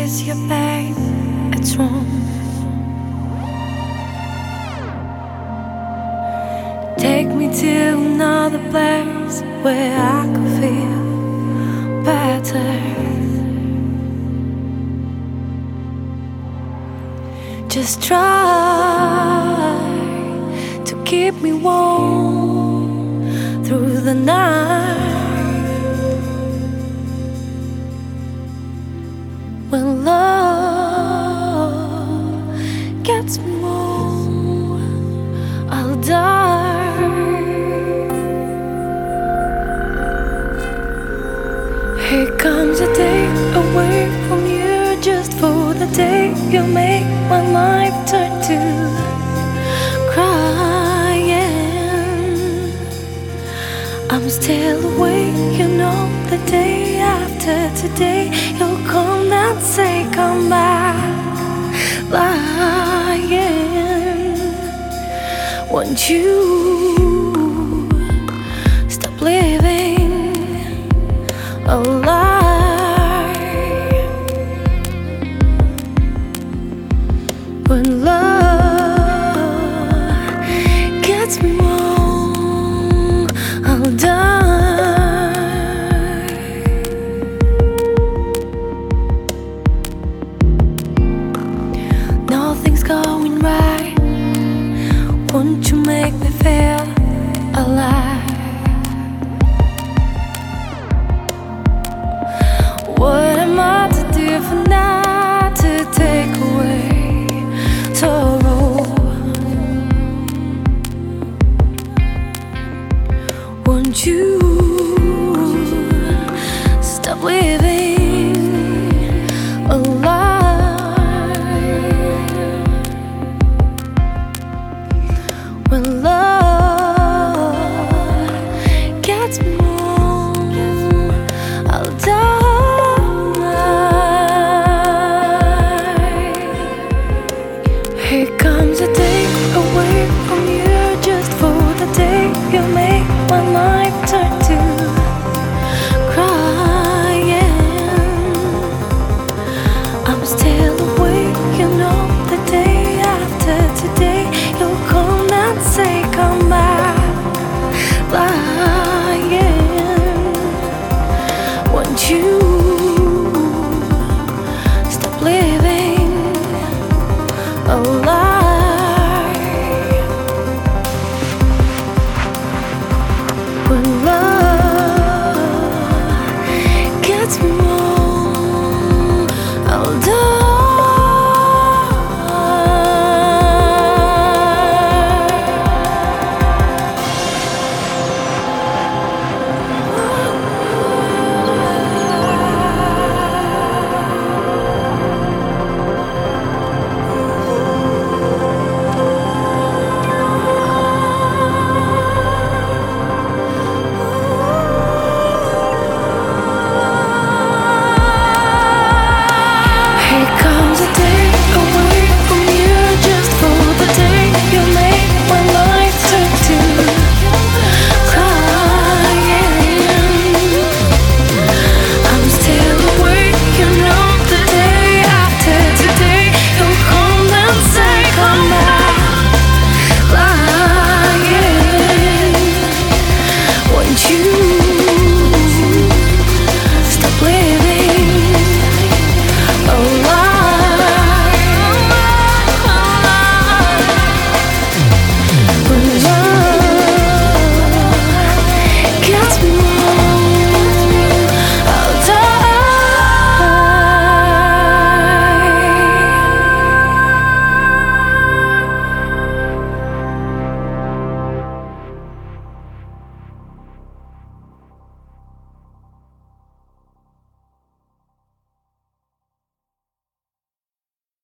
kiss you, babe, it's wrong. Take me to another place where I could feel better. Just try to keep me warm through the night. When love gets me warm, I'll die. Here comes a day away from you, just for the day you make my life turn to crying. I'm still awake, you know, the day after today you'll come and say come back, lying. Won't you stop living a lie? When love gets me wrong, I'll die. Nothing's going right. Won't you make me feel alive? What am I to do for now to take away sorrow? Won't you stop living a lie? When love gets me wrong, I'll die. Here comes